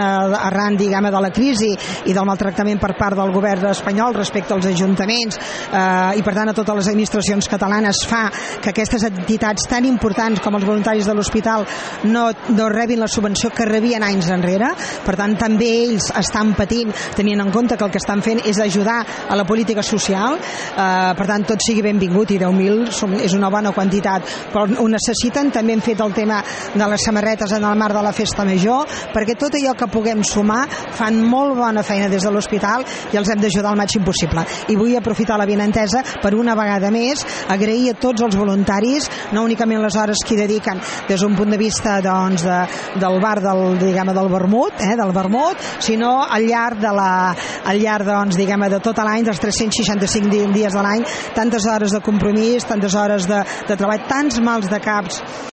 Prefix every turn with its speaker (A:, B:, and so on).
A: arran, diguem, de la crisi i del maltractament per part del govern espanyol respecte als ajuntaments i per tant a totes les administracions catalanes fa que aquestes entitats tan importants com els voluntaris de l'hospital no rebin la subvenció que rebien anys enrere. Per tant també ells estan patint, tenint en compte que el que estan fent és ajudar a la política social. Per tant tot sigui benvingut, i 10.000 és una bona quantitat, però ho necessiten. També hem fet el tema de les samarretes en el marc de la festa major, perquè tot allò que puguem sumar fan molt bona feina des de l'hospital i els hem d'ajudar al màxim possible. I vull aprofitar l'avinentesa per una vegada més agrair a tots els voluntaris, no únicament les hores que hi dediquen des d'un punt de vista del bar del vermut, sinó al llarg de tot l'any, dels 365 dies de l'any, tantes hores de compromís, tantes hores de treball, tants mals de caps